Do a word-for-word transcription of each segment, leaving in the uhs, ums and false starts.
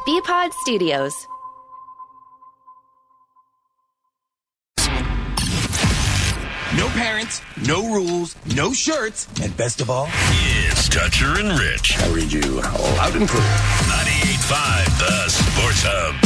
B-Pod Studios. No parents, no rules, no shirts, and best of all, it's Toucher and Rich. I read you all out and clear. ninety-eight point five, the Sports Hub.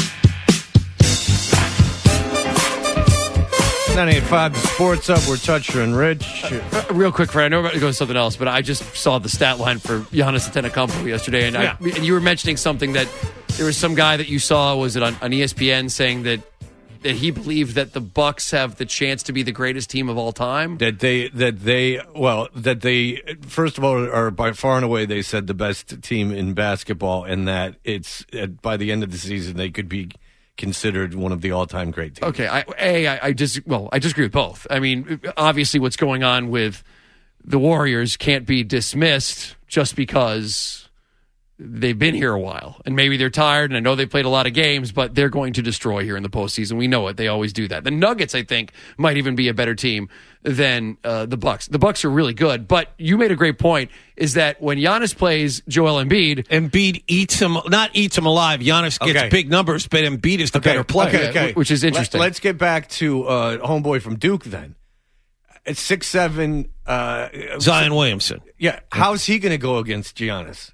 ninety-eight point five, the Sports Hub. We're Toucher and Rich. Uh, real quick, Fred, I know we're about to go to something else, but I just saw the stat line for Giannis Antetokounmpo yesterday, and, yeah. I, and you were mentioning something that there was some guy that you saw, was it on, on E S P N, saying that that he believed that the Bucks have the chance to be the greatest team of all time? That they, that they, well, that they, first of all, are by far and away, they said, the best team in basketball, and that it's, by the end of the season, they could be considered one of the all-time great teams. Okay, I, A, I, I just, well, I disagree with both. I mean, obviously what's going on with the Warriors can't be dismissed just because they've been here a while, and maybe they're tired, and I know they played a lot of games, but they're going to destroy here in the postseason. We know it. They always do that. The Nuggets, I think, might even be a better team than uh, the Bucks. The Bucks are really good, but you made a great point, is that when Giannis plays Joel Embiid... Embiid eats him, not eats him alive. Giannis gets Okay. big numbers, but Embiid is the Okay, better player. okay, okay. Which is interesting. Let, us get back to uh, homeboy from Duke then. At six seven... Uh, Zion Williamson. Yeah, how's he going to go against Giannis?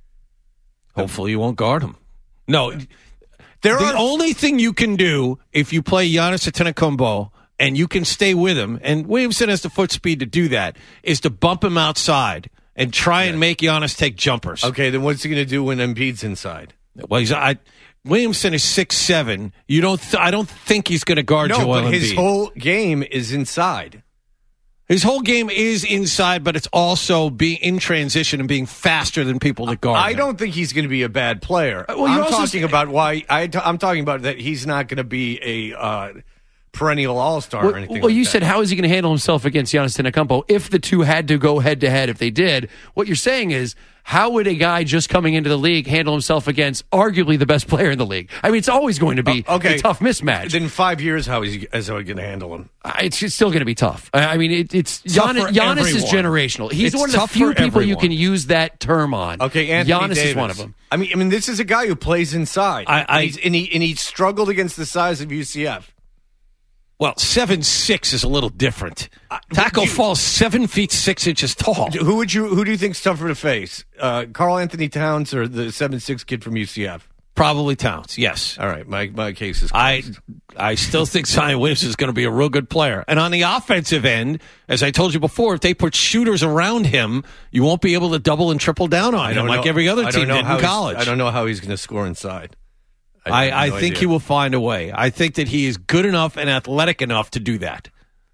Hopefully you won't guard him. No, There the are only thing you can do if you play Giannis Antetokounmpo and you can stay with him, and Williamson has the foot speed to do that, is to bump him outside and try and make Giannis take jumpers. Okay, then what's he going to do when Embiid's inside? Well, he's, I, Williamson is six seven. You don't. Th- I don't think he's going to guard No, Joel but his Embiid. whole game is inside. His whole game is inside, but it's also being in transition and being faster than people that guard I him. don't think he's going to be a bad player. well, you're I'm also talking s- about why I t- I'm talking about that he's not going to be a uh, perennial all-star Well, or anything. well like you that. said, how is he going to handle himself against Giannis Antetokounmpo if the two had to go head-to-head? If they did, what you're saying is, how would a guy just coming into the league handle himself against arguably the best player in the league? I mean, it's always going to be Uh, okay. a tough mismatch. Then in five years, how is he, is he going to handle him? Uh, It's just still going to be tough. I I mean, it, it's Tough Giannis, for Giannis is everyone. generational. He's It's one of the tough few for people you everyone. can use that term on. Okay, Anthony Giannis Davis. is one of them. I mean, I mean, this is a guy who plays inside. I- I- and, he's, and he and he struggled against the size of U C F. Well, seven six is a little different. Tackle you- falls seven feet six inches tall. Who would you? Who do you think's tougher to face? Uh, Carl Anthony Towns or the seven six kid from U C F? Probably Towns. Yes. All right, my my case is I closed. I still think Zion Williamson is going to be a real good player. And on the offensive end, as I told you before, if they put shooters around him, you won't be able to double and triple down on I him don't like know- every other I team don't know did how in he's- college. I don't know how he's going to score inside. I, have I no think idea. he will find a way. I think that he is good enough and athletic enough to do that.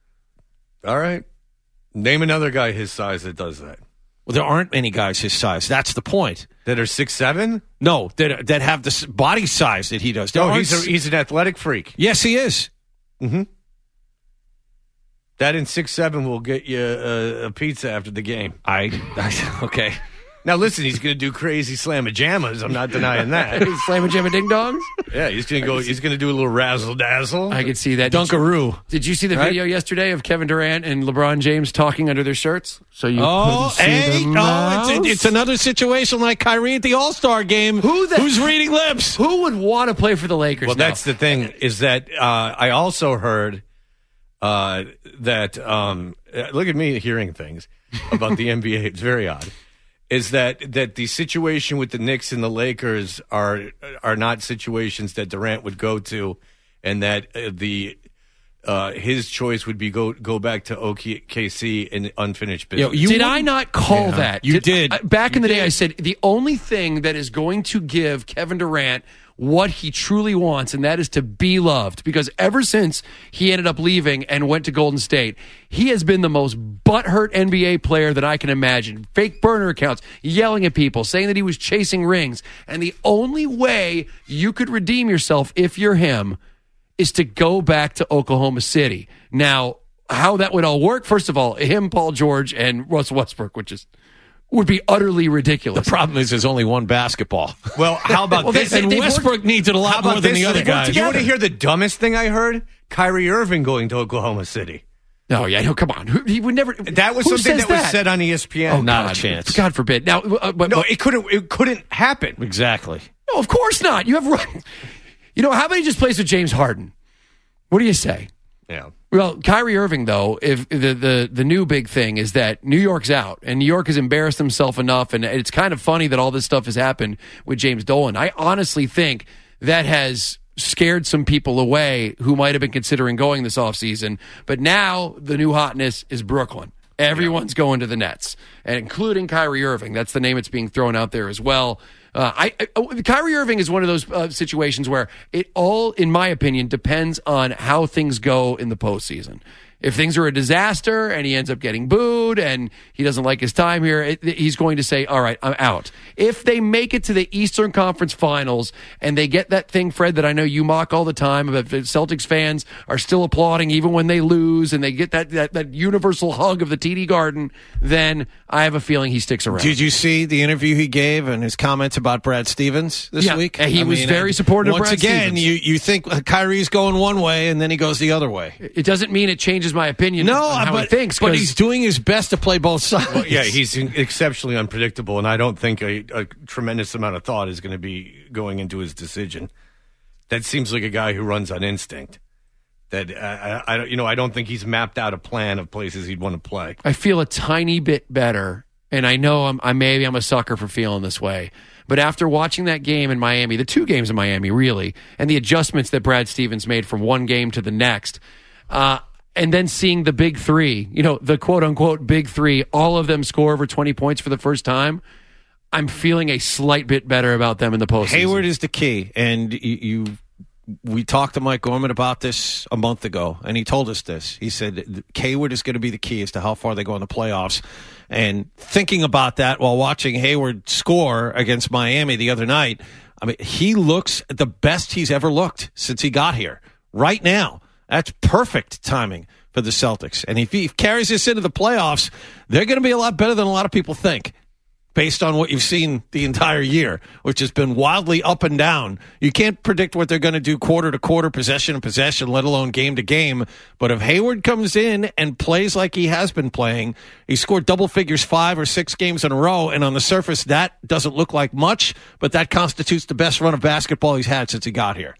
All right, name another guy his size that does that. Well, there aren't many guys his size. That's the point. That are six seven. No, that that have the s- body size that he does. There No, aren't he's s- a, he's an athletic freak. yes, he is. That in six seven will get you a, a pizza after the game. I, I okay. Now listen, he's going to do crazy slamma-jammas. I'm not denying that. Slam and jamma ding dongs? Yeah, he's going to go. He's going to do a little razzle dazzle. I could see that. Did you, Dunkaroo. did you see the Right? video yesterday of Kevin Durant and LeBron James talking under their shirts? So you Oh, couldn't see hey, the oh, it's, mouse? it's another situation like Kyrie at the All Star game. Who the- Who's reading lips? Who would want to play for the Lakers Well, now? that's the thing is that uh, I also heard uh, that. Um, uh, look at me hearing things about the N B A. It's very odd. Is that that the situation with the Knicks and the Lakers are are not situations that Durant would go to, and that uh, the uh, his choice would be go go back to O K C in unfinished business. Yo, you did I wouldn't- not call that? you did. I- back in You the day, did. I said the only thing that is going to give Kevin Durant what he truly wants, and that is to be loved. Because ever since he ended up leaving and went to Golden State, he has been the most butthurt N B A player that I can imagine. Fake burner accounts, yelling at people, saying that he was chasing rings. And the only way you could redeem yourself if you're him is to go back to Oklahoma City. Now, how that would all work, first of all, him, Paul George, and Russell Westbrook, which is would be utterly ridiculous. The problem is there's only one basketball. Well, how about Well, they- this? they- and they've Westbrook worked- needs it a How lot about more than this? the other They work guys. You want to hear the dumbest thing I heard? Kyrie Irving going to Oklahoma City. No, yeah, no, come on. Who- He would never. That was who something says that was said on E S P N. Oh, Not a God. chance. God forbid. Now, uh, but, No, it couldn't. It couldn't happen. Exactly. No, of course not. You have run. You know, how about he just plays with James Harden? What do you say? Yeah. Well, Kyrie Irving, though, if the, the the new big thing is that New York's out, and New York has embarrassed himself enough, and it's kind of funny that all this stuff has happened with James Dolan. I honestly think that has scared some people away who might have been considering going this offseason. But now the new hotness is Brooklyn. Everyone's going to the Nets, and including Kyrie Irving. That's the name that's being thrown out there as well. Uh, I, I Kyrie Irving is one of those uh, situations where it all, in my opinion, depends on how things go in the postseason. If things are a disaster and he ends up getting booed and he doesn't like his time here, it, he's going to say, all right, I'm out. If they make it to the Eastern Conference Finals and they get that thing, Fred, that I know you mock all the time, about Celtics fans are still applauding even when they lose, and they get that, that, that universal hug of the T D Garden, then I have a feeling he sticks around. Did you see the interview he gave and his comments about Brad Stevens this yeah, week? He I was mean, very supportive of Once Brad again, Stevens. you, you think Kyrie's going one way and then he goes the other way. It doesn't mean it changes my opinion No, on how but, he thinks. but he's doing his best to play both sides. Well, yeah, he's exceptionally unpredictable, and I don't think a, a tremendous amount of thought is going to be going into his decision. That seems like a guy who runs on instinct. That uh, I, I, you know, I don't think he's mapped out a plan of places he'd want to play. I feel a tiny bit better, and I know I'm, I maybe I'm a sucker for feeling this way. But after watching that game in Miami, the two games in Miami, really, and the adjustments that Brad Stevens made from one game to the next, uh, and then seeing the big three, you know, the quote-unquote big three, all of them score over twenty points for the first time, I'm feeling a slight bit better about them in the postseason. Hayward is the key, and you, you we talked to Mike Gorman about this a month ago, and he told us this. He said Hayward is going to be the key as to how far they go in the playoffs. And thinking about that while watching Hayward score against Miami the other night, I mean, he looks the best he's ever looked since he got here. Right now, that's perfect timing for the Celtics. And if he carries this into the playoffs, they're going to be a lot better than a lot of people think, based on what you've seen the entire year, which has been wildly up and down. You can't predict what they're going to do quarter to quarter, possession to possession, let alone game to game. But if Hayward comes in and plays like he has been playing, he scored double figures five or six games in a row, and on the surface, that doesn't look like much, but that constitutes the best run of basketball he's had since he got here.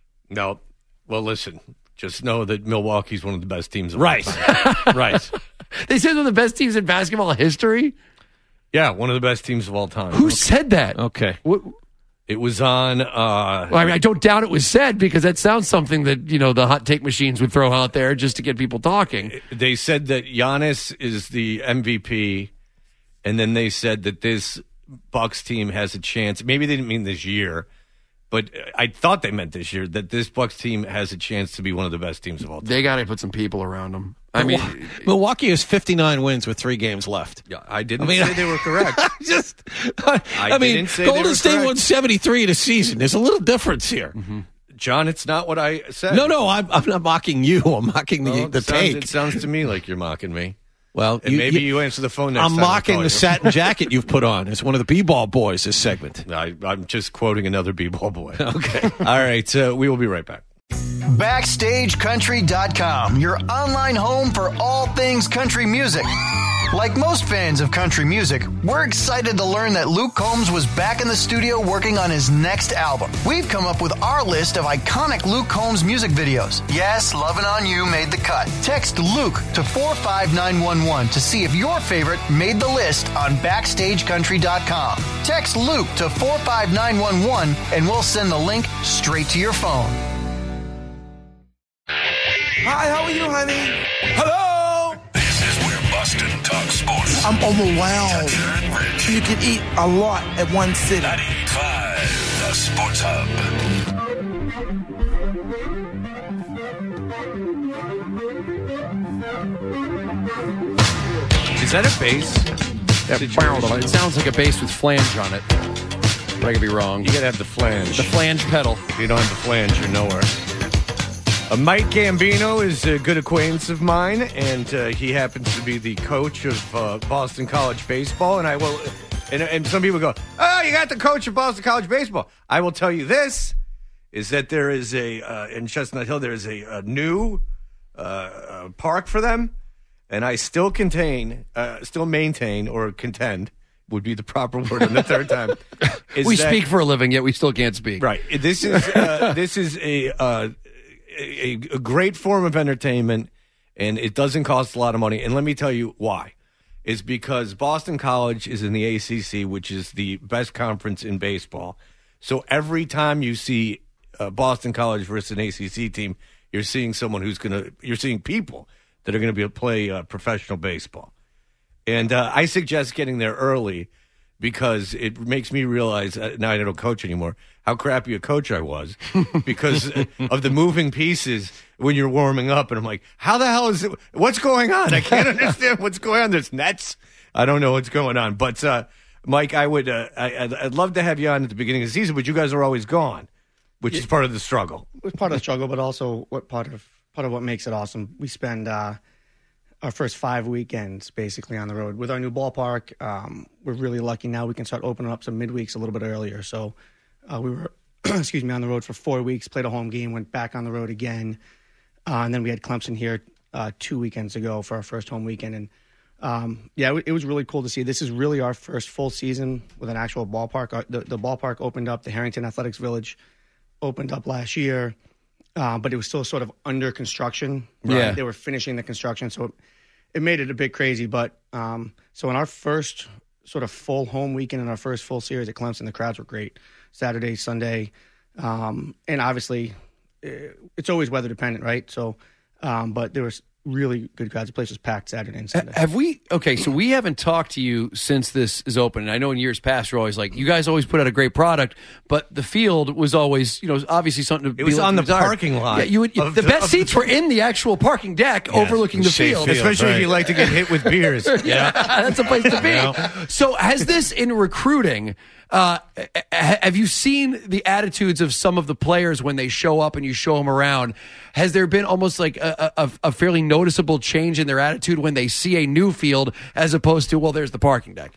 No. Well, listen, just know that Milwaukee's one of the best teams of right. all time. Right. They said one of the best teams in basketball history? Yeah, one of the best teams of all time. Who okay. said that? Okay. What, It was on. Uh, well, I mean, I don't doubt it was said, because that sounds something that, you know, the hot take machines would throw out there just to get people talking. They said that Giannis is the M V P, and then they said that this Bucks team has a chance. Maybe they didn't mean this year, but I thought they meant this year, that this Bucks team has a chance to be one of the best teams of all time. They got to put some people around them. I mean, Milwaukee has fifty-nine wins with three games left. Yeah, I didn't I mean, say they were correct. Just, I, I I mean, didn't say they Golden were State correct. won seventy-three in a season. There's a little difference here. Mm-hmm. John, it's not what I said. No, no, I'm, I'm not mocking you. I'm mocking the, Oh, the it sounds, take. It sounds to me like you're mocking me. Well, And maybe you, answer the phone next I'm time. I mocking call the you. satin jacket you've put on as one of the b-ball boys this segment. I, I'm just quoting another b-ball boy. Okay. All right, uh, we will be right back. Backstage Country dot com, your online home for all things country music. Like most fans of country music, we're excited to learn that Luke Combs was back in the studio working on his next album. We've come up with our list of iconic Luke Combs music videos. Yes, Lovin' On You made the cut. Text Luke to four five nine one one to see if your favorite made the list on Backstage Country dot com. Text Luke to four five nine one one and we'll send the link straight to your phone. Hi, how are you, honey? Hello? This is where Boston talks sports. I'm overwhelmed. Tucker and Rich. You can eat a lot at one sitting. ninety-eight point five, the Sports Hub. Is that a bass? It sounds like a bass with flange on it. But I could be wrong. You got to have the flange. The flange pedal. If you don't have the flange, you're nowhere. Uh, Mike Gambino is a good acquaintance of mine, and uh, he happens to be the coach of uh, Boston College baseball. And I will, and, and some people go, "Oh, you got the coach of Boston College baseball." I will tell you this: is that there is a uh, in Chestnut Hill there is a, a new uh, uh, park for them, and I still contain, uh, still maintain or contend would be the proper word on the third time. is we that, speak for a living, yet we still can't speak. Right. This is uh, this is a, uh, a a great form of entertainment, and it doesn't cost a lot of money. And let me tell you why. It's because Boston College is in the A C C, which is the best conference in baseball. So every time you see uh, Boston College versus an A C C team, you're seeing someone who's going to, you're seeing people that are going to be able to play uh, professional baseball. And uh, I suggest getting there early because it makes me realize, uh, now I don't coach anymore, how crappy a coach I was because of the moving pieces when you're warming up. And I'm like, how the hell is it? What's going on? I can't understand what's going on. There's nets. I don't know what's going on. But, uh, Mike, I would, uh, I, I'd, I'd love to have you on at the beginning of the season, but you guys are always gone, which yeah. is part of the struggle. It's part of the struggle, but also what part of part of what makes it awesome. We spend uh, our first five weekends basically on the road with our new ballpark. Um, we're really lucky now. We can start opening up some midweeks a little bit earlier. So uh, we were, excuse me, on the road for four weeks. Played a home game, went back on the road again, uh, and then we had Clemson here uh, two weekends ago for our first home weekend. And um, yeah, it was really cool to see. This is really our first full season with an actual ballpark. Our, the, the ballpark opened up. The Harrington Athletics Village opened up last year, uh, but it was still sort of under construction. Right? Yeah. They were finishing the construction, so it, it made it a bit crazy. But um, so in our first sort of full home weekend and our first full series at Clemson, the crowds were great. Saturday, Sunday, um, and obviously it's always weather dependent, right? So, um, but there was really good crowds. The place was packed Saturday and Sunday. Have we, okay, so we haven't talked to you since this is open. And I know in years past, you're always like, you guys always put out a great product, but the field was always, you know, obviously something to It be was like on the desired. parking lot. Yeah, you would, of the, the- best of seats the- were in the actual parking deck overlooking the safe field. field. Especially if right. you like to get hit with beers. Yeah, that's a place to be. So has this in recruiting, uh, ha- have you seen the attitudes of some of the players when they show up and you show them around? Has there been almost like a, a, a fairly noticeable change in their attitude when they see a new field as opposed to, well, there's the parking deck?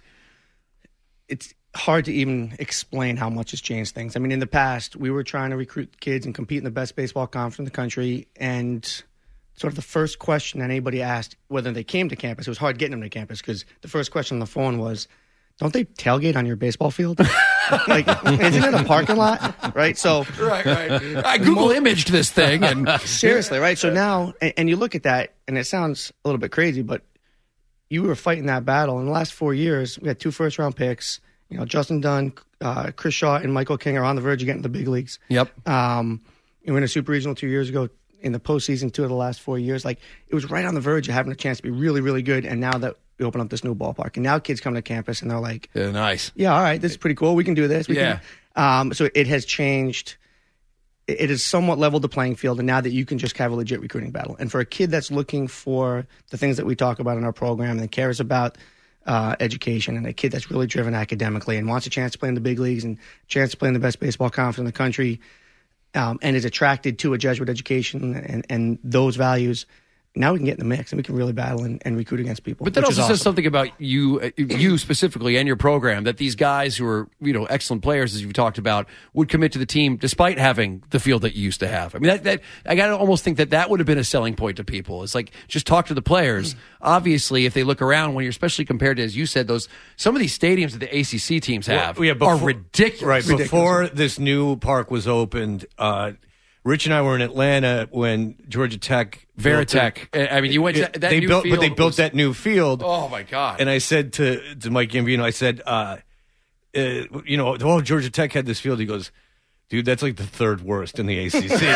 It's hard to even explain how much has changed things. I mean, in the past, we were trying to recruit kids and compete in the best baseball conference in the country, and sort of the first question that anybody asked, whether they came to campus, it was hard getting them to campus because the first question on the phone was, don't they tailgate on your baseball field? Like, isn't it a parking lot? Right? So, Right, right. I Google imaged this thing and seriously, right? So now, and, and you look at that, and it sounds a little bit crazy, but you were fighting that battle. In the last four years, we had two first-round picks. You know, Justin Dunn, uh, Chris Shaw, and Michael King are on the verge of getting to the big leagues. Yep. Um, we were in a super regional two years ago. In the postseason, two of the last four years, like it was right on the verge of having a chance to be really, really good. And now that we open up this new ballpark, and now kids come to campus and they're like, yeah, nice. "Yeah, all right, this is pretty cool. We can do this." We Yeah. Can. Um, so it has changed. It it has somewhat leveled the playing field, and now that you can just have a legit recruiting battle. And for a kid that's looking for the things that we talk about in our program and cares about uh, education, and a kid that's really driven academically and wants a chance to play in the big leagues and a chance to play in the best baseball conference in the country. Um, and is attracted to a Jesuit education and, and those values, now we can get in the mix and we can really battle and, and recruit against people. But that which also is says awesome. something about you, uh, you specifically, and your program. That these guys who are, you know, excellent players, as you've talked about, would commit to the team despite having the field that you used to have. I mean, that, that I gotta almost think that that would have been a selling point to people. It's like just talk to the players. Obviously, if they look around, when you're especially compared to, as you said, those some of these stadiums that the A C C teams have Well, yeah, are before- ridiculous. Right. Ridiculous. Before this new park was opened, uh, Rich and I were in Atlanta when Georgia Tech built Veritech. it. I mean, you went to that they new built, field but they built was- that new field. Oh my God! And I said to to Mike Gambino, I said, uh, uh, you know, oh, Georgia Tech had this field. He goes, dude, that's like the third worst in the A C C.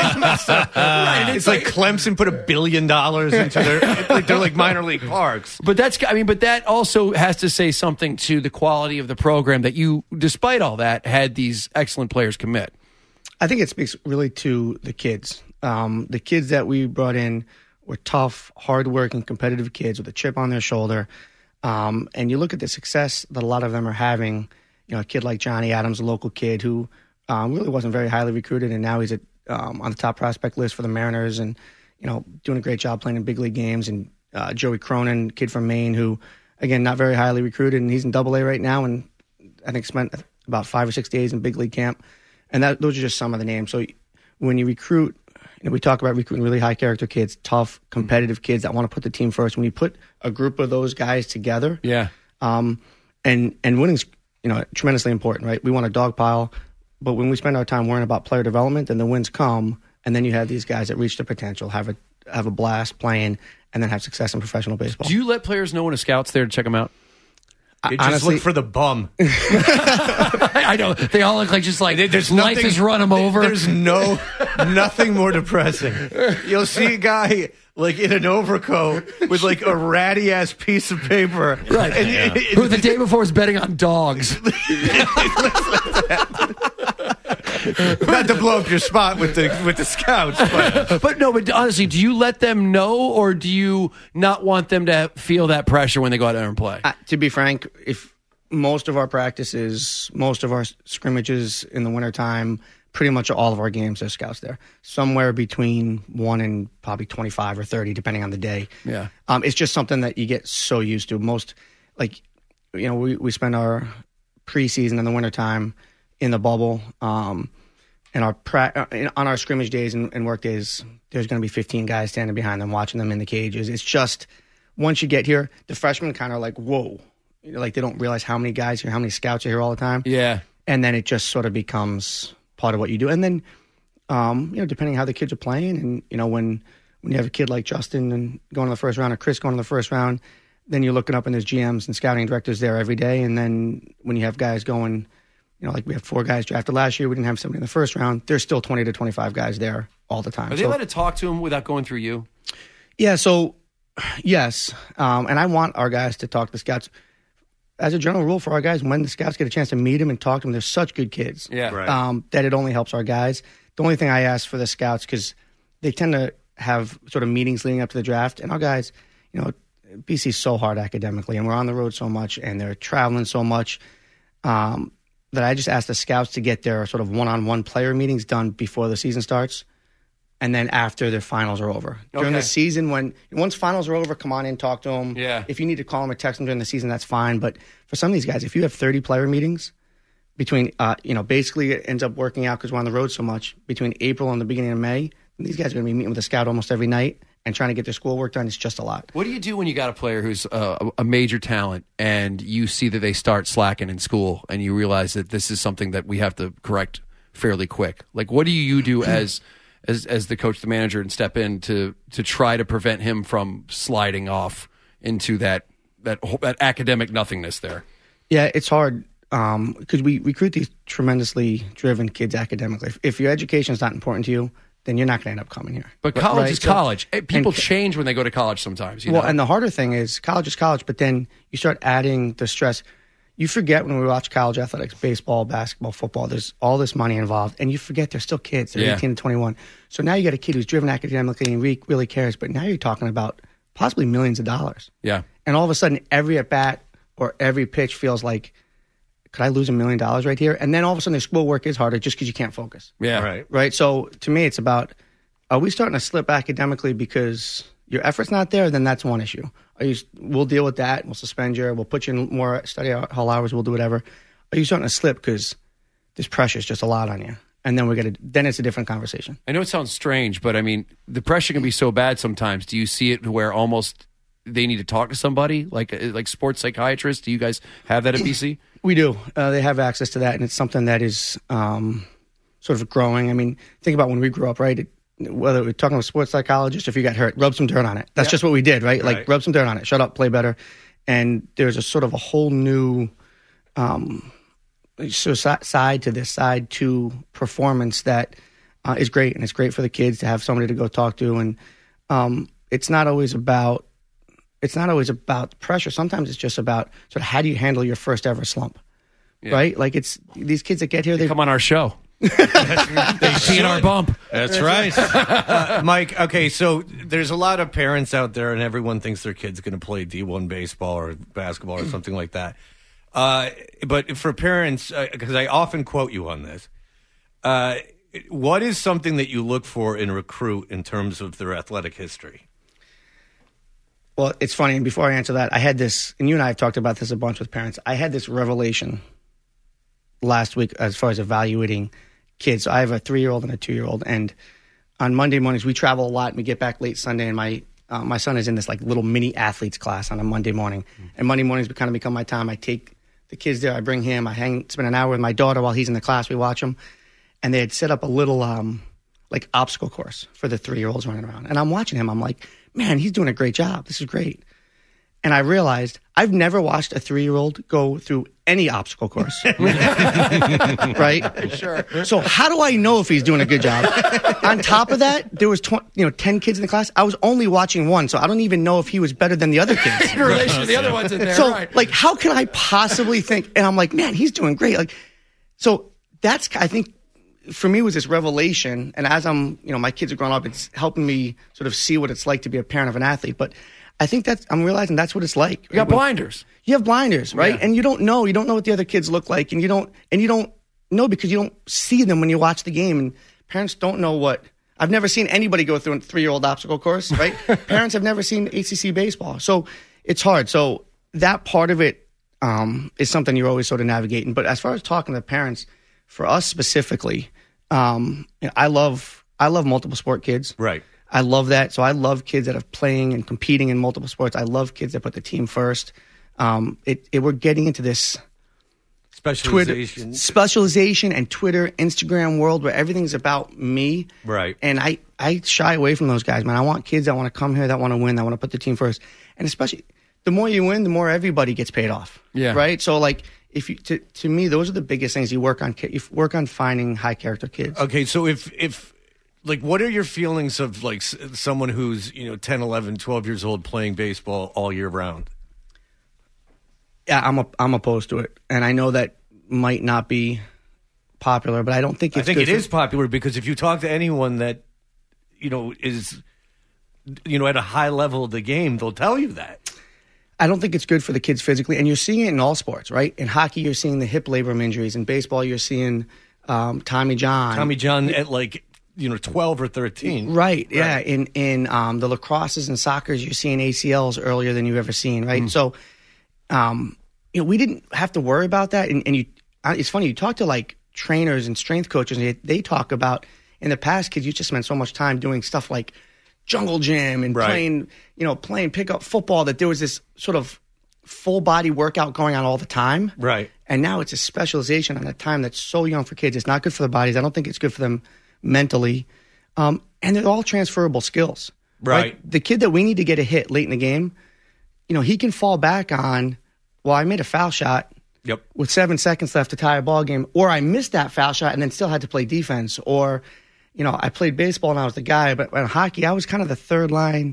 Right, it's like Clemson put a billion dollars into their, like, they're like minor league parks. But that's, I mean, but that also has to say something to the quality of the program that you, despite all that, had these excellent players commit. I think it speaks really to the kids. Um, the kids that we brought in were tough, hardworking, competitive kids with a chip on their shoulder. Um, and you look at the success that a lot of them are having. You know, a kid like Johnny Adams, a local kid who um, really wasn't very highly recruited, and now he's at, um, on the top prospect list for the Mariners, and you know, doing a great job playing in big league games. And uh, Joey Cronin, kid from Maine, who again not very highly recruited, and he's in Double A right now, and I think spent about five or six days in big league camp. And that, those are just some of the names. So when you recruit, you know, we talk about recruiting really high character kids, tough, competitive kids that want to put the team first. When you put a group of those guys together, Yeah. um, and and winning's you know tremendously important, right? We want a dog pile, but when we spend our time worrying about player development, then the wins come, and then you have these guys that reach their potential, have a have a blast playing, and then have success in professional baseball. Do you let players know when a scout's there to check them out? You just Honestly, look for the bum. I know they all look like just like There's life nothing, has run them over. There's no nothing more depressing. You'll see a guy like in an overcoat with like a ratty ass piece of paper, right? And, Yeah. it, Who the day before was betting on dogs. Not to blow up your spot with the with the scouts, but But no, but honestly, do you let them know, or do you not want them to feel that pressure when they go out there and play? Uh, to be frank, if most of our practices, most of our scrimmages in the wintertime, pretty much all of our games, there's scouts there. Somewhere between one and probably twenty-five or thirty, depending on the day. Yeah. Um, it's just something that you get so used to. Most, like, you know, we, we spend our preseason in the wintertime in the bubble. Um, and our pra- on our scrimmage days and, and work days, there's going to be fifteen guys standing behind them, watching them in the cages. It's just, once you get here, the freshmen kind of like, whoa. You know, like they don't realize how many guys here, how many scouts are here all the time. Yeah. And then it just sort of becomes part of what you do. And then, um, you know, depending on how the kids are playing, and, you know, when, when you have a kid like Justin and going to the first round, or Chris going to the first round, then you're looking up and there's G Ms and scouting directors there every day. And then when you have guys going, you know, like we have four guys drafted last year, we didn't have somebody in the first round, there's still twenty to twenty-five guys there all the time. Are they So- allowed to talk to him without going through you? Yeah, so yes, um, and I want our guys to talk to the scouts. As a general rule for our guys, when the scouts get a chance to meet them and talk to them, they're such good kids. Yeah. Right. Um, that it only helps our guys. The only thing I ask for the scouts, because they tend to have sort of meetings leading up to the draft, and our guys, you know, B C's so hard academically, and we're on the road so much, and they're traveling so much, um, that I just ask the scouts to get their sort of one-on-one player meetings done before the season starts, and then after their finals are over. During Okay. the season, when once finals are over, come on in, talk to them. Yeah. If you need to call them or text them during the season, that's fine. But for some of these guys, if you have thirty player meetings between, uh, you know, basically it ends up working out because we're on the road so much, between April and the beginning of May, these guys are going to be meeting with a scout almost every night and trying to get their schoolwork done. It's just a lot. What do you do when you got a player who's uh, a major talent and you see that they start slacking in school and you realize that this is something that we have to correct fairly quick? Like, what do you do as as as the coach, the manager, and step in to to try to prevent him from sliding off into that that whole- that academic nothingness there? Yeah, it's hard because we recruit these tremendously driven kids academically. If, if your education is not important to you, then you're not going to end up coming here. But college Right? is So- college. Eh, People and- change when they go to college sometimes. You Well, know? and the harder thing is college is college, but then you start adding the stress. You forget when we watch college athletics, baseball, basketball, football, there's all this money involved, and you forget they're still kids. They're Yeah. eighteen to twenty-one. So now you got a kid who's driven academically and re- really cares, but now you're talking about possibly millions of dollars. yeah. And all of a sudden, every at-bat or every pitch feels like, could I lose a million dollars right here? And then all of a sudden, their schoolwork is harder just because you can't focus. Yeah. right. Right? So to me, it's about, are we starting to slip academically because your effort's not there? Then that's one issue. Are you, we'll deal with that. We'll suspend you. We'll put you in more study hall hours. We'll do whatever. Are you starting to slip because this pressure is just a lot on you? And then we got to. Then it's a different conversation. I know it sounds strange, but I mean, the pressure can be so bad sometimes. Do you see it where almost they need to talk to somebody, like like sports psychiatrists? Do you guys have that at B C? We do. Uh, they have access to that, and it's something that is um, sort of growing. I mean, think about when we grew up, right? It, whether we're talking with a sports psychologist, if you got hurt, rub some dirt on it. That's just what we did, right? Like, Right. rub some dirt on it. Shut up, play better. And there's a sort of a whole new um, so si- side to this, side to performance that uh, is great. And it's great for the kids to have somebody to go talk to. And um, it's not always about it's not always about pressure. Sometimes it's just about sort of how do you handle your first ever slump, right? Like it's these kids that get here, they Come on our show. They've seen our bump. That's right. Uh, Mike, okay, so there's a lot of parents out there, and everyone thinks their kid's going to play D one baseball or basketball or something like that. Uh, but for parents, because I often quote you on this, uh, what is something that you look for in a recruit in terms of their athletic history? Well, it's funny. And before I answer that, I had this, and you and I have talked about this a bunch with parents. I had this revelation last week as far as evaluating kids. So I have a three-year-old and a two-year-old, and on Monday mornings we travel a lot, and we get back late Sunday, and my uh, my son is in this like little mini athletes class on a Monday morning, and Monday mornings kind of become my time. I take the kids there. I bring him. I hang, spend an hour with my daughter while he's in the class. We watch him. And they had set up a little um, like obstacle course for the three-year-olds running around. And I'm watching him. I'm like, man, he's doing a great job. This is great. And I realized I've never watched a three-year-old go through any obstacle course. Right? Sure. So how do I know if he's doing a good job? On top of that, there was tw- you know ten kids in the class. I was only watching one, so I don't even know if he was better than the other kids. In relation to the other ones in there, So, right. like, how can I possibly think? And I'm like, man, he's doing great. Like, so that's, I think, for me was this revelation. And as I'm, you know, my kids are growing up, it's helping me sort of see what it's like to be a parent of an athlete. But I think that's, I'm realizing that's what it's like. You got blinders. You have blinders, right? Yeah. And you don't know. You don't know what the other kids look like, and you don't, and you don't know because you don't see them when you watch the game. And parents don't know what. I've never seen anybody go through a three-year-old obstacle course, right? Parents have never seen A C C baseball, so it's hard. So that part of it um, is something you're always sort of navigating. But as far as talking to parents, for us specifically, um, you know, I love I love multiple sport kids. Right. I love that. So I love kids that are playing and competing in multiple sports. I love kids that put the team first. Um, it, it we're getting into this Specialization. Twitter, specialization and Twitter, Instagram world where everything's about me. Right. And I, I shy away from those guys, man. I want kids that want to come here, that want to win, that want to put the team first. And especially the more you win, the more everybody gets paid off. Yeah. Right. So like, if you to, to me, those are the biggest things you work on. You work on finding high character kids. Okay, so if if like, what are your feelings of like s- someone who's, you know, ten, eleven, twelve years old playing baseball all year round? Yeah, I'm a, I'm opposed to it, and I know that might not be popular, but I don't think it's I think good it for- is popular because if you talk to anyone that, you know, is, you know, at a high level of the game, they'll tell you that. I don't think it's good for the kids physically, and you're seeing it in all sports, right? In hockey, you're seeing the hip labrum injuries. In baseball, you're seeing um, Tommy John. Tommy John at like, you know, twelve or thirteen. Right, yeah. In in um, the lacrosses and soccers, you're seeing A C Ls earlier than you've ever seen, right? Mm. So, um, you know, we didn't have to worry about that. And, and you, uh, it's funny, you talk to like trainers and strength coaches, and they, they talk about in the past, kids used to spend so much time doing stuff like jungle gym and Right. playing, you know, playing pickup football that there was this sort of full body workout going on all the time. Right. And now it's a specialization on a time that's so young for kids. It's not good for their bodies. I don't think it's good for them mentally. Um, and they're all transferable skills. Right. Like, the kid that we need to get a hit late in the game, you know, he can fall back on, well, I made a foul shot Yep. with seven seconds left to tie a ball game, or I missed that foul shot and then still had to play defense, or, you know, I played baseball and I was the guy, but in hockey, I was kind of the third line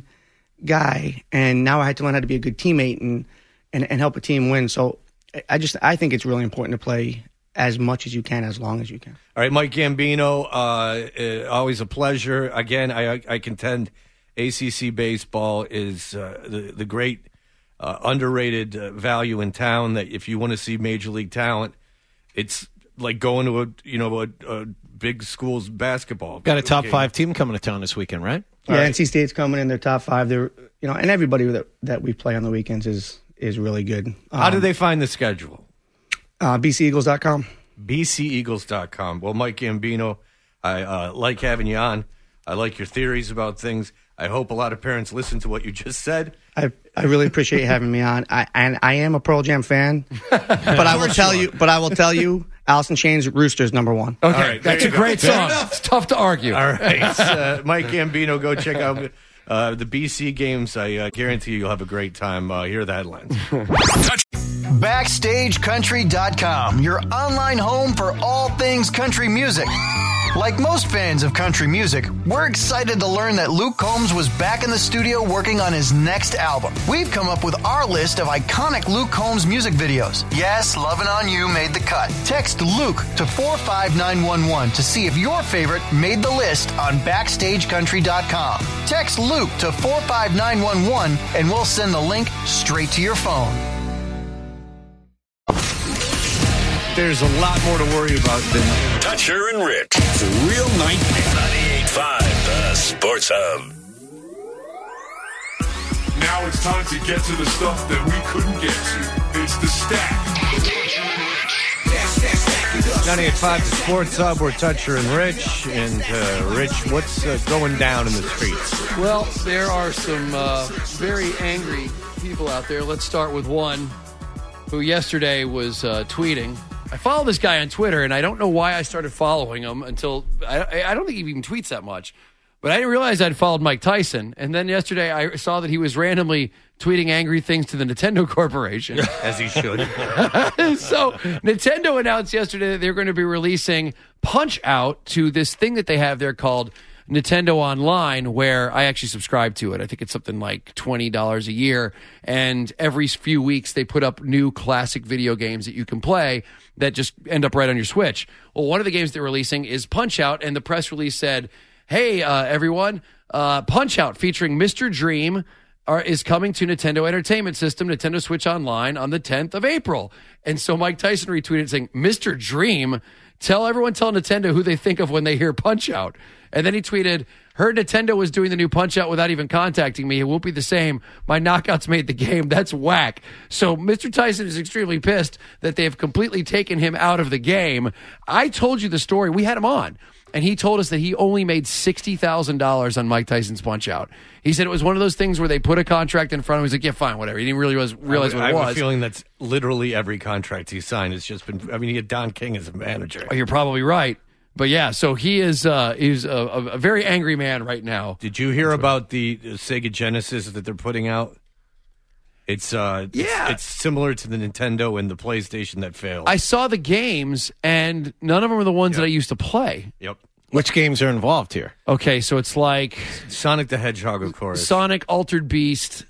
guy, and now I had to learn how to be a good teammate and, and, and help a team win. So I just, I think it's really important to play as much as you can, as long as you can. All right, Mike Gambino, uh, uh, always a pleasure. Again, I, I contend A C C baseball is uh, the, the great uh, underrated uh, value in town, that if you want to see major league talent, it's like going to a, you know, a, a big school's basketball. Got a top game. five team coming to town this weekend, right? Yeah, right. N C State's coming in their top five. They're, you know, and everybody that, that we play on the weekends is, is really good. How do Um, they find the schedule? Uh, B C Eagles dot com. B C Eagles dot com. Well, Mike Gambino, I uh, like having you on. I like your theories about things. I hope a lot of parents listen to what you just said. I, I really appreciate you having me on. I and I am a Pearl Jam fan, but I will tell you. But I will tell you, Allison Chain's "Rooster's" number one. Okay, All right, that's there a you go. great Fair song. enough. It's tough to argue. All right, uh, Mike Gambino, go check out uh, the B C games. I uh, guarantee you you'll have a great time. Uh, here are the headlines. Backstage Country dot com, your online home for all things country music. Like most fans of country music, we're excited to learn that Luke Combs was back in the studio working on his next album. We've come up with our list of iconic Luke Combs music videos. Yes, Lovin' On You made the cut. Text Luke to four five nine one one to see if your favorite made the list on Backstage Country dot com. Text Luke to four five nine one one and we'll send the link straight to your phone. There's a lot more to worry about than Toucher and Rich. The real nightmare. ninety-eight point five, the Sports Hub. Now it's time to get to the stuff that we couldn't get to. It's the stack. ninety-eight point five, the Sports Hub. We're Toucher and Rich. And uh, Rich, what's uh, going down in the streets? Well, there are some uh, very angry people out there. Let's start with one who yesterday was uh, tweeting. I follow this guy on Twitter, and I don't know why I started following him until I, I don't think he even tweets that much. But I didn't realize I'd followed Mike Tyson. And then yesterday I saw that he was randomly tweeting angry things to the Nintendo Corporation. As he should. So Nintendo announced yesterday that they're going to be releasing Punch-Out to this thing that they have there called Nintendo Online, where I actually subscribe to it. I think it's something like twenty dollars a year. And every few weeks they put up new classic video games that you can play that just end up right on your Switch. Well, one of the games they're releasing is Punch-Out, and the press release said, hey, uh, everyone, uh, Punch-Out featuring Mister Dream are, is coming to Nintendo Entertainment System, Nintendo Switch Online on the tenth of April. And so Mike Tyson retweeted saying, Mister Dream, tell everyone, tell Nintendo who they think of when they hear Punch-Out. And then he tweeted, heard Nintendo was doing the new Punch-Out without even contacting me. It won't be the same. My knockouts made the game. That's whack. So Mister Tyson is extremely pissed that they have completely taken him out of the game. I told you the story. We had him on. And he told us that he only made sixty thousand dollars on Mike Tyson's Punch-Out. He said it was one of those things where they put a contract in front of him. He's like, yeah, fine, whatever. He didn't really was, realize I, what it I was. have a feeling that's literally every contract he's signed. It's just been, I mean, he had Don King as a manager. Oh, you're probably right. But yeah, so he is uh, he's a, a very angry man right now. Did you hear about the Sega Genesis that they're putting out? It's uh, yeah. it's, it's similar to the Nintendo and the PlayStation that failed. I saw the games, and none of them are the ones Yep. that I used to play. Yep. Which games are involved here? Okay, so it's like Sonic the Hedgehog, of course. Sonic, Altered Beast,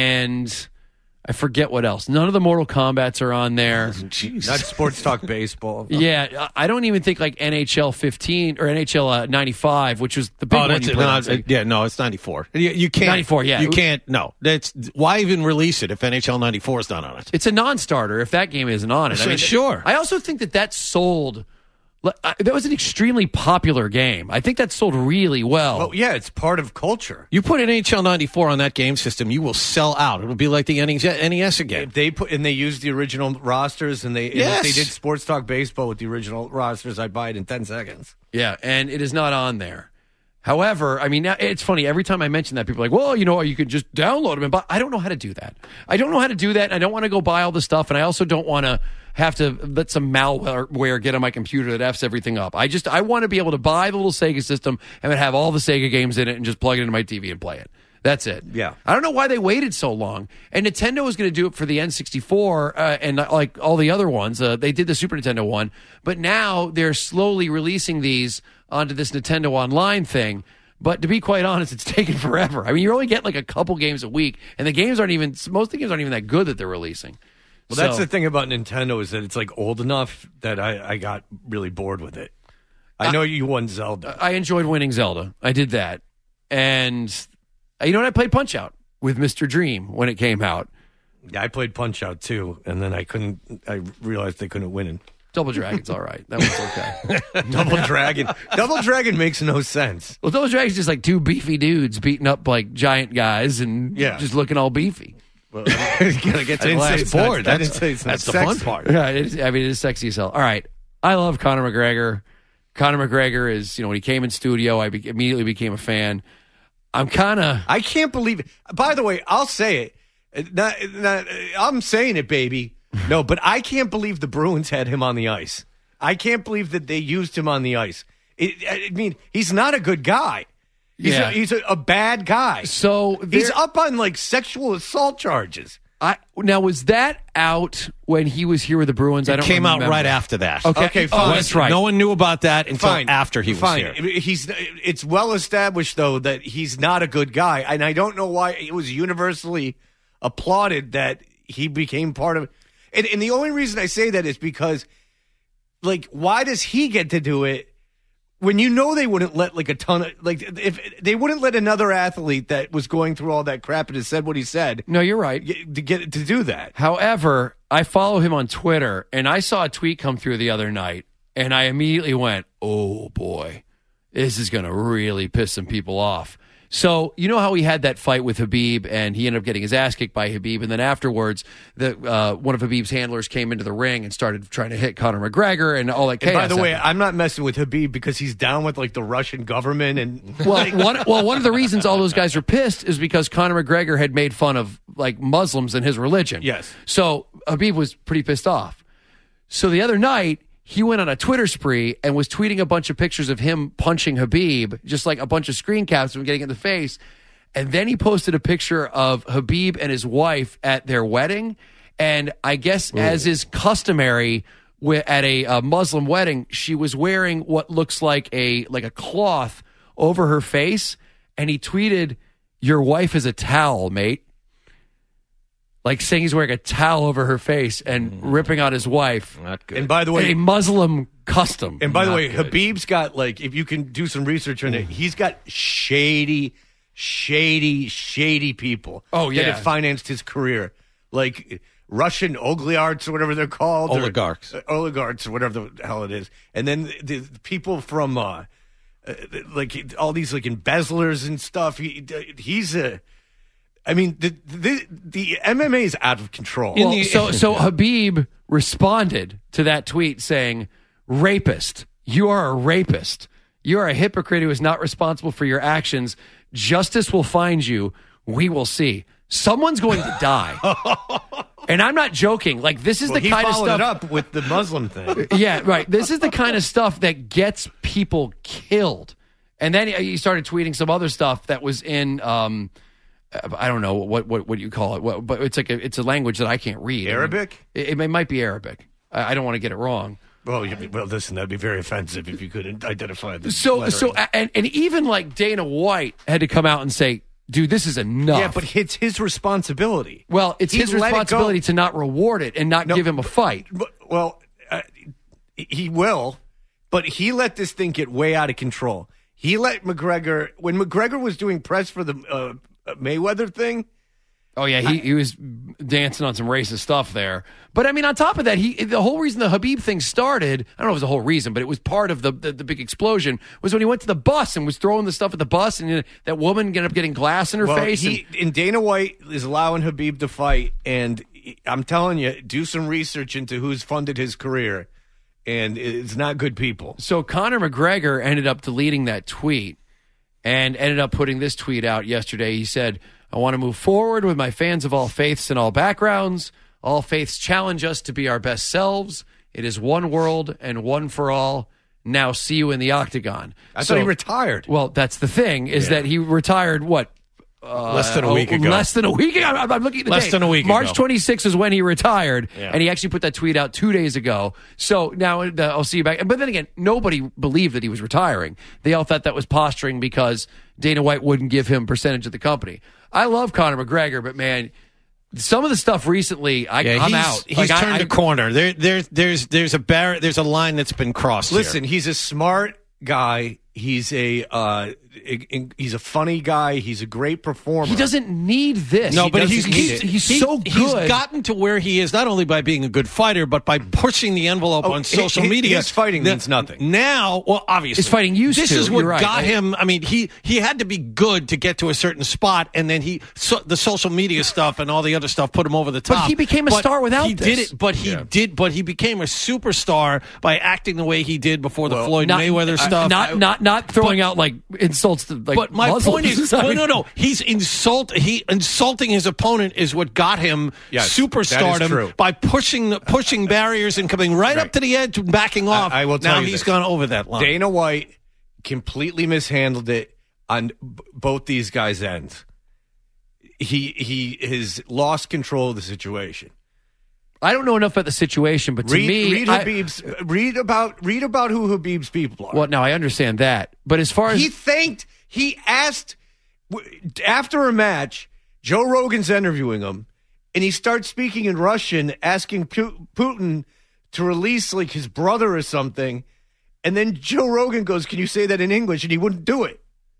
and I forget what else. None of the Mortal Kombats are on there. Jeez. Not Sports Talk Baseball. Yeah, I don't even think like N H L fifteen or N H L uh, ninety-five, which was the big Oh, one. that's You it. played No, on it's- Sega. yeah, no, it's ninety-four. You, you can't ninety-four, yeah. You can't. No, that's why even release it if N H L ninety-four is not on it. It's a non-starter if that game isn't on it. I mean, Sure. I also think that that sold. That was an extremely popular game. I think that sold really well. Well, yeah, it's part of culture. You put an N H L ninety-four on that game system, you will sell out. It'll be like the N E S again. If they put and they used the original rosters, and they and Yes. if they did Sports Talk Baseball with the original rosters, I'd buy it in ten seconds. Yeah, and it is not on there. However, I mean, now it's funny. Every time I mention that, people are like, well, you know, you could just download them. But I don't know how to do that. I don't know how to do that. And I don't want to go buy all the stuff. And I also don't want to have to let some malware get on my computer that F's everything up. I just, I want to be able to buy the little Sega system and have all the Sega games in it and just plug it into my T V and play it. That's it. Yeah. I don't know why they waited so long. And Nintendo was going to do it for the N sixty-four uh, and uh, like all the other ones. Uh, they did the Super Nintendo one. But now they're slowly releasing these onto this Nintendo Online thing. But to be quite honest, it's taken forever. I mean, you only get like a couple games a week. And the games aren't even, most of the games aren't even that good that they're releasing. Well, that's So- the thing about Nintendo is that it's like old enough that I, I got really bored with it. I know you won Zelda. I enjoyed winning Zelda. I did that. And you know what? I played Punch-Out with Mister Dream when it came out. Yeah, I played Punch Out too, and then I couldn't. I realized they couldn't win. Double Dragon's all right. That one's okay. Double Dragon. Double Dragon makes no sense. Well, Double Dragon's just like two beefy dudes beating up like giant guys and Yeah. just looking all beefy. Well, you gotta get to Well, the that's last bored. That's, That's, that's, that's the fun part. Yeah, it is, I mean, it is sexy as hell. All right. I love Conor McGregor. Conor McGregor is, you know, when he came in studio, I be- immediately became a fan. I'm kind of. I can't believe it. By the way, I'll say it. Not, not, I'm saying it, baby. No, but I can't believe the Bruins had him on the ice. I can't believe that they used him on the ice. It, I mean, he's not a good guy. He's, Yeah. a, he's a, a bad guy. So he's there- up on like sexual assault charges. I now was that out when he was here with the Bruins? I It don't came out remember. right after that. Okay, Okay, oh, fine. that's right. No one knew about that until Fine. after he was Fine. here. He's it's well established though that he's not a good guy, and I don't know why it was universally applauded that he became part of. And, and the only reason I say that is because, like, why does he get to do it when you know they wouldn't let like a ton of like if they wouldn't let another athlete that was going through all that crap and has said what he said No, you're right. get- to get to do that. However, I follow him on Twitter, and I saw a tweet come through the other night, and I immediately went, oh, boy, this is going to really piss some people off. So you know how he had that fight with Habib, and he ended up getting his ass kicked by Habib, and then afterwards, the uh, one of Habib's handlers came into the ring and started trying to hit Conor McGregor, and all that chaos. And by the way, happened. I'm not messing with Habib because he's down with like the Russian government and well, one well one of the reasons all those guys are pissed is because Conor McGregor had made fun of like Muslims and his religion. Yes. So Habib was pretty pissed off. So the other night, he went on a Twitter spree and was tweeting a bunch of pictures of him punching Habib, just like a bunch of screen caps of him getting in the face. And then he posted a picture of Habib and his wife at their wedding. And I guess, Ooh. as is customary at a, a Muslim wedding, she was wearing what looks like a like a cloth over her face. And he tweeted, "Your wife is a towel, mate." Like saying he's wearing a towel over her face and mm. ripping on his wife. Not good. And by the way, a Muslim custom. And by Not the way, good. Habib's got like, if you can do some research on it, he's got shady, shady, shady people. Oh, yeah. that have financed his career, like Russian oligarchs or whatever they're called, oligarchs, or, uh, oligarchs or whatever the hell it is. And then the, the people from uh, uh, like all these like embezzlers and stuff. He he's a. I mean, the, the the M M A is out of control. Well, the, so so Habib responded to that tweet saying, "Rapist, you are a rapist. You are a hypocrite who is not responsible for your actions. Justice will find you. We will see. Someone's going to die." And I'm not joking. Like, this is well, the kind of stuff. He followed it up with the Muslim thing. Yeah, right. This is the kind of stuff that gets people killed. And then he started tweeting some other stuff that was in. Um, I don't know what what what you call it, what, but it's like a, it's a language that I can't read. Arabic? I mean, it, it might be Arabic. I, I don't want to get it wrong. Well, you, well, listen, that'd be very offensive if you couldn't identify this. So, lettering. so, and, and even like Dana White had to come out and say, "Dude, this is enough." Yeah, but it's his responsibility. Well, it's He his let it responsibility go. to not reward it and not No, give him a fight. But, well, uh, he will, but he let this thing get way out of control. He let McGregor, when McGregor was doing press for the uh, Mayweather thing. Oh, yeah, he, he was dancing on some racist stuff there. But, I mean, on top of that, he the whole reason the Habib thing started, I don't know if it was the whole reason, but it was part of the, the, the big explosion, was when he went to the bus and was throwing the stuff at the bus, and that woman ended up getting glass in her Well, face. He, and, and Dana White is allowing Habib to fight, and I'm telling you, do some research into who's funded his career, and it's not good people. So Conor McGregor ended up deleting that tweet and ended up putting this tweet out yesterday. He said, "I want to move forward with my fans of all faiths and all backgrounds. All faiths challenge us to be our best selves. It is one world and one for all. Now see you in the octagon." I so, thought he retired. Well, that's the thing, is Yeah. that he retired, what? Uh, Less than a week oh, ago. Less than a week ago. I'm, I'm looking at the Less date. than a week March ago. twenty-sixth is when he retired, Yeah. and he actually put that tweet out two days ago. So now uh, I'll see you back. But then again, nobody believed that he was retiring. They all thought that was posturing because Dana White wouldn't give him percentage of the company. I love Conor McGregor, but man, some of the stuff recently, I, Yeah, I'm he's, out. He's Like, I- turned I- a corner. There, there's, there's, there's a bar- There's a line that's been crossed. Listen, here. he's a smart guy. He's a uh, he's a funny guy. He's a great performer. He doesn't need this. No, He but doesn't he's need he's, it. he's he- so good. He's gotten to where he is not only by being a good fighter, but by pushing the envelope Oh, on social his- media. his fighting That- means nothing. Now, well, obviously, His fighting used this to. is what You're right. got I- him. I mean, he he had to be good to get to a certain spot, and then he so, the social media stuff and all the other stuff put him over the But top. he became a star without he this. did it. But he Yeah. did. But he became a superstar by acting the way he did before the Well, Floyd not, Mayweather uh, stuff. Not not not throwing But- out like insults to like. But my Muslims. point is, I no, mean, no, no. He's insult. He insulting his opponent is what got him Yes, that is true. superstardom by pushing the, pushing barriers and coming right, Right. up to the edge and backing off. I will tell now you he's this. gone over that line. Dana White completely mishandled it on b- both these guys' ends. He he has lost control of the situation. I don't know enough about the situation, but to Read, me, read I- Habib's. read about read about who Habib's people are. well, now I understand that, but as far as He thanked. He asked w- after a match. Joe Rogan's interviewing him, and he starts speaking in Russian, asking Pu- Putin to release like his brother or something. And then Joe Rogan goes, "Can you say that in English?" And he wouldn't do it.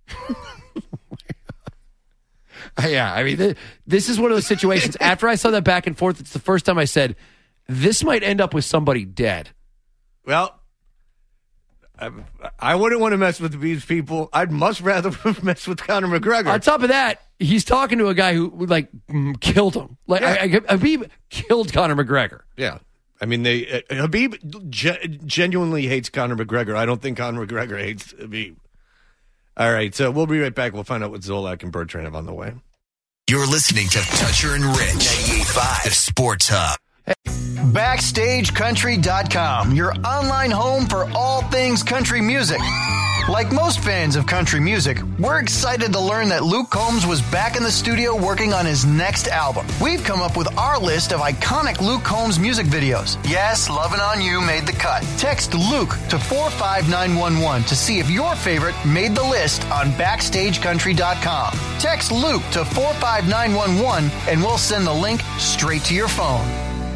yeah, I mean, th- this is one of those situations. After I saw that back and forth, it's the first time I said, "This might end up with somebody dead." Well, I, I wouldn't want to mess with these people. I'd much rather mess with Conor McGregor. On top of that, he's talking to a guy who like mm, killed him. Like Yeah. I, I, Habib killed Conor McGregor. Yeah. I mean, they uh, Habib ge- genuinely hates Conor McGregor. I don't think Conor McGregor hates Habib. All right, so we'll be right back. We'll find out what Zolak and Bertrand have on the way. You're listening to Toucher and Rich, ninety-eight point five, the Sports Hub. Backstage Country dot com, your online home for all things country music. Like most fans of country music, we're excited to learn that Luke Combs was back in the studio working on his next album. We've come up with our list of iconic Luke Combs music videos. Yes, Lovin' On You made the cut. Text Luke to four five nine one one to see if your favorite made the list on Backstage Country dot com. Text Luke to four five nine one one and we'll send the link straight to your phone.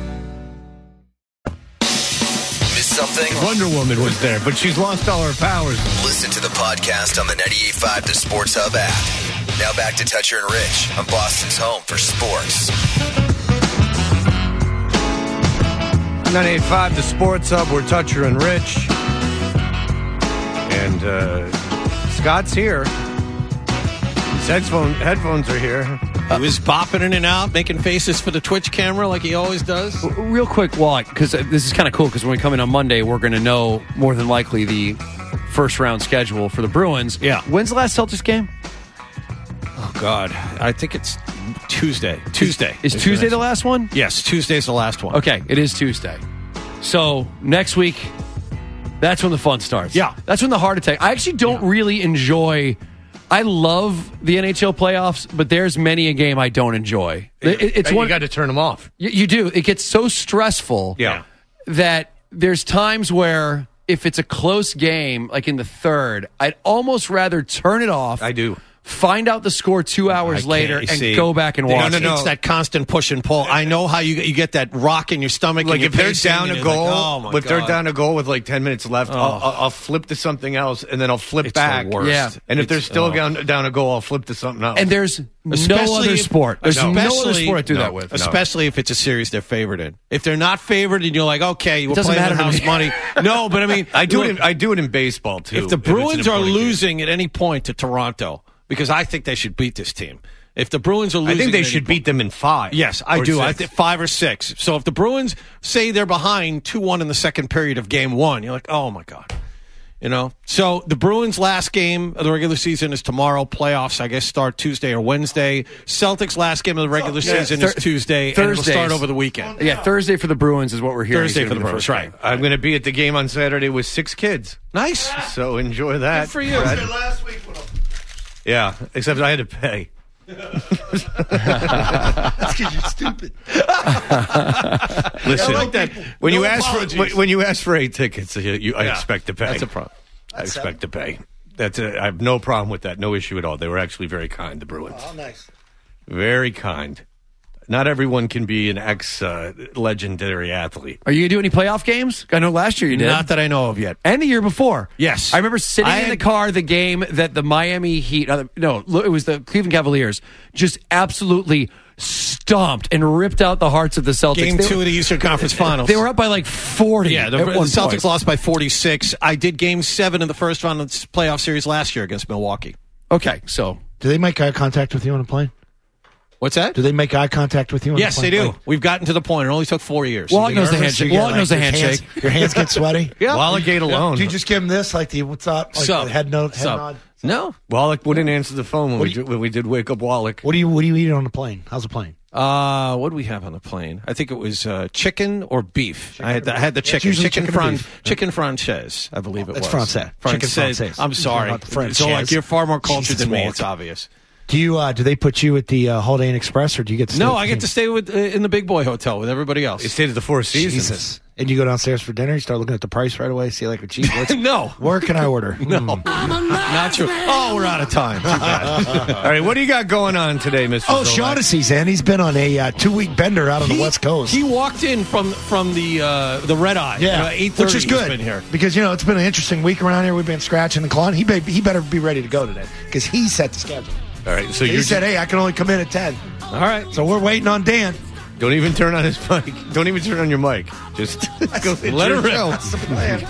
Something? Wonder Woman was there, but she's lost all her powers. Listen to the podcast on the ninety-eight point five The Sports Hub app. Now back to Toucher and Rich on Boston's home for sports. ninety-eight point five The Sports Hub. We're Toucher and Rich. And uh, Scott's here. His headphone, headphones are here. He was bopping in and out, making faces for the Twitch camera like he always does. Real quick, Walt, because this is kind of cool, because when we come in on Monday, we're going to know more than likely the first round schedule for the Bruins. Yeah. When's the last Celtics game? Oh, God. I think it's Tuesday. Tuesday. Is, is Tuesday the, the last one? Yes, Tuesday's the last one. Okay, it is Tuesday. So next week, that's when the fun starts. Yeah. That's when the heart attack. I actually don't yeah. really enjoy... I love the N H L playoffs, but there's many a game I don't enjoy. It, it's and one, you got to turn them off. You, you do. It gets so stressful yeah. that there's times where if it's a close game, like in the third, I'd almost rather turn it off. I do. Find out the score two hours later and see. go back and watch. No, no, no. It's that constant push and pull. I know how you you get that rock in your stomach. Like and if they're down a goal, like, oh my if they're God. down a goal with like ten minutes left, Oh. I'll, I'll flip to something else, and then I'll flip It's back. the worst. Yeah. And if It's- they're still oh. down, down a goal, I'll flip to something else. And there's no Especially other if- sport. There's no, other Especially- sport I do no. that with. Especially if it's a series they're favored in. If they're not favored and you're like, okay, we're doesn't playing with matter to house me. money. No, but I mean, I do look, it. In, I do it in baseball too. if the it's an Bruins are important game. losing at any point to Toronto, because I think they should beat this team. If the Bruins are I losing, think they at any should point- beat them in five. Yes, I or do. I six. think five or six. So if the Bruins say they're behind two one in the second period of game one, you're like, oh my God. You know? So the Bruins' last game of the regular season is tomorrow. Playoffs, I guess, start Tuesday or Wednesday. Celtics' last game of the regular Yeah, season thir- is Tuesday, and it'll Thursdays. start over the weekend. Yeah, Thursday for the Bruins is what we're hearing. Thursday is for gonna the be Bruins, first right. game. I'm going to be at the game on Saturday with six kids. Nice. So enjoy that. Good for you. Brad. Last week with him. Yeah, except I had to pay. That's because you're stupid. Listen, I like that. when No you ask for apologies. when, when you ask for eight tickets, you, you, I Yeah, expect to pay. That's a problem. I expect to pay. That's a, I have no problem with that. No issue at all. They were actually very kind, the Bruins. Oh, nice. Very kind. Not everyone can be an ex-legendary athlete. Are you going to do any playoff games? I know last year you did. Not that I know of yet. And the year before. Yes. I remember sitting I in the had- car the game that the Miami Heat, uh, no, it was the Cleveland Cavaliers, just absolutely stomped and ripped out the hearts of the Celtics. Game They two were, of the Eastern Conference Finals. They were up by like forty. Yeah, the, at the one Celtics point. lost by forty-six. I did game seven in the first round of the playoff series last year against Milwaukee. Okay, so. Do they make eye contact with you on a plane? What's that? Do they make eye contact with you on Yes, a they plane? do. Like, We've gotten to the point. It only took four years. Walt knows the nervous? handshake. You get, Walt knows the your hands- handshake. Your hands get sweaty? Yeah. Wallach ate alone. Do you just give them this, like the what's up? Like Sup. the head note, head Sup. nod? No. Wallach wouldn't answer the phone when What we, do you- did, when we did wake up Wallach. What do you What do you eat on the plane? How's the plane? Uh, what do we have on the plane? I think it was uh, chicken or beef. I had the, I had the Yeah, it's chicken, usually chicken, chicken or fran- beef. chicken franchise. I believe it That's was. français. Chicken Française. française. I'm sorry. Not French. So like you're far more cultured Jesus, than me. Walt. It's obvious. Do you uh, do they put you at the uh, Holiday Inn Express, or do you get to stay No, with I the get team? to stay with uh, in the Big Boy Hotel with everybody else. They stayed at the Four Seasons. Jesus. And you go downstairs for dinner. You start looking at the price right away. See, like, geez, what's, No. where can I order? No, Hmm. not true. Oh, we're out of time. Too bad. All right, what do you got going on today, Mister Oh, Zolak? Shaughnessy's in. He's been on a uh, two week bender out on the West Coast. He walked in from from the uh, the red eye. yeah, uh, eight thirty. which is good Been here. because you know it's been an interesting week around here. We've been scratching and clawing. He be, he better be ready to go today because he set the schedule. All right, so He you said, "Hey, I can only come in at ten." All right. So we're waiting on Dan. don't even turn on his mic. Don't even turn on your mic. Just go Let her rip. That's the plan. All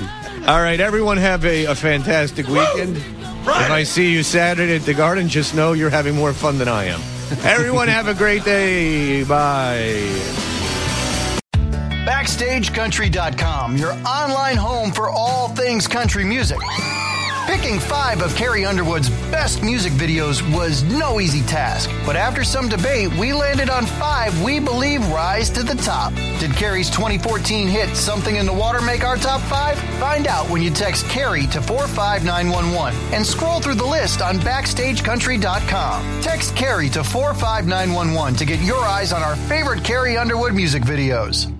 All right, everyone have a, a fantastic weekend. If I see you Saturday at the Garden, just know you're having more fun than I am. Everyone have a great day. Bye. Backstage Country dot com, your online home for all things country music. Picking five of Carrie Underwood's best music videos was no easy task, but after some debate, we landed on five we believe rise to the top. Did Carrie's twenty fourteen hit Something in the Water make our top five? Find out when you text Carrie to four five nine one one and scroll through the list on Backstage Country dot com. Text Carrie to four five nine one one to get your eyes on our favorite Carrie Underwood music videos.